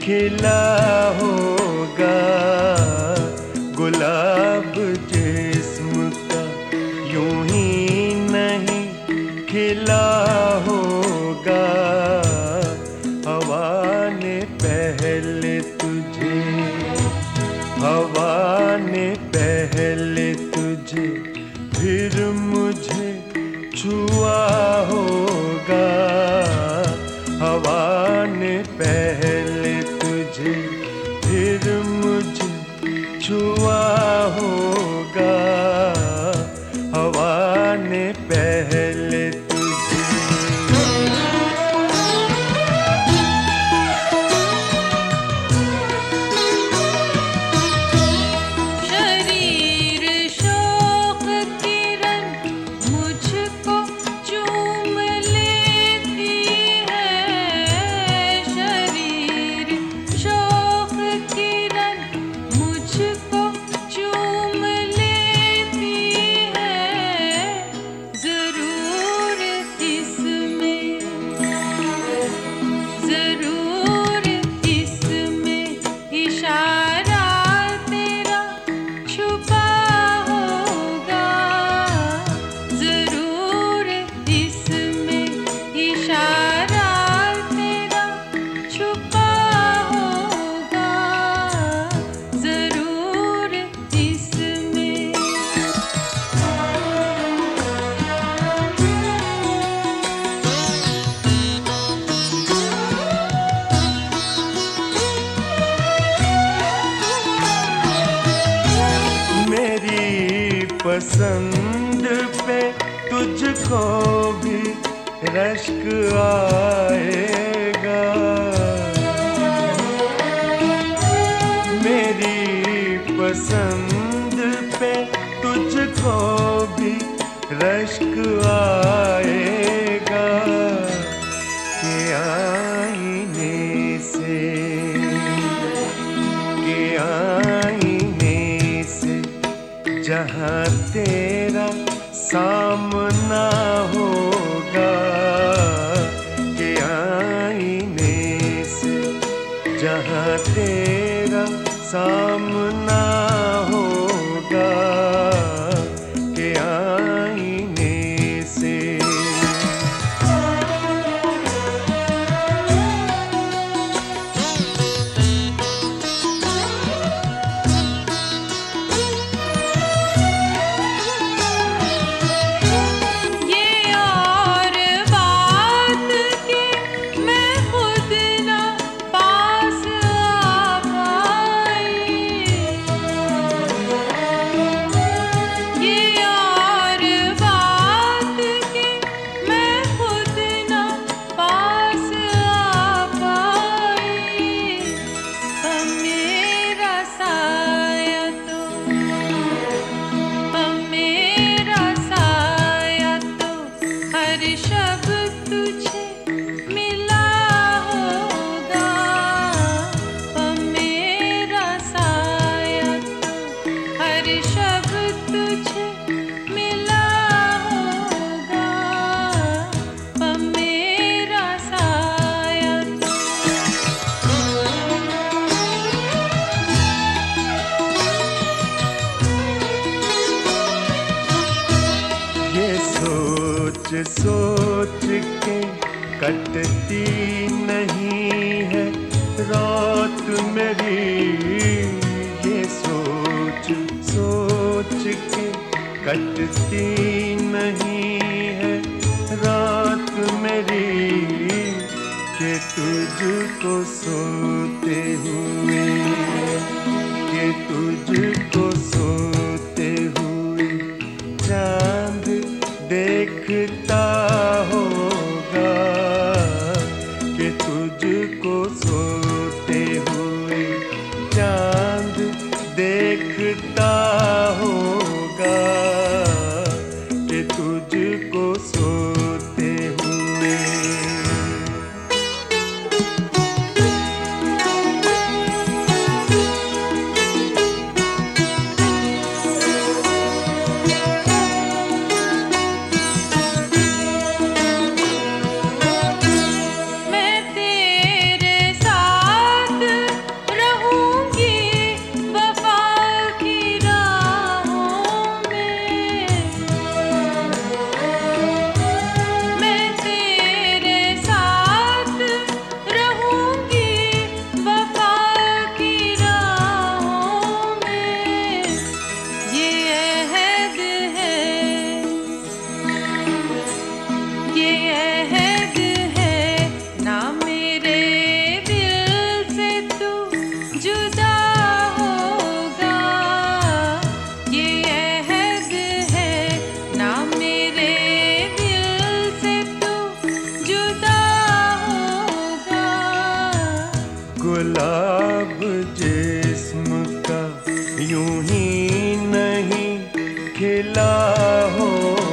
खिला होगा गुलाब जिस्म का, यूं ही नहीं खिला होगा। हवा ने पहले तुझे, हवा ने पहले तुझे, फिर मुझे छुआ होगा। हवा ने पहले तुझे, फिर मुझे छुआ होगा। हवा ने पहले पसंद पे तुझको भी रश्क आएगा। मेरी पसंद पे तुझको भी रश्क आएगा। कि आईने से, कि आईने से जहाँ तेरा सामना होगा। कि आईने से जहाँ तेरा सामना होगा। कि आईने से सोच के कटती नहीं है रात मेरी। ये सोच सोच के कटती नहीं है रात मेरी। कि तुझको सोते हुए, कि तुझको सोते हुए चांद देखता होगा। कि तुझको सोते हुए चांद देखता होगा। कि तुझको सोते हुए मैं तेरे साथ गुलाब जिस्म का यूं ही नहीं खिला हो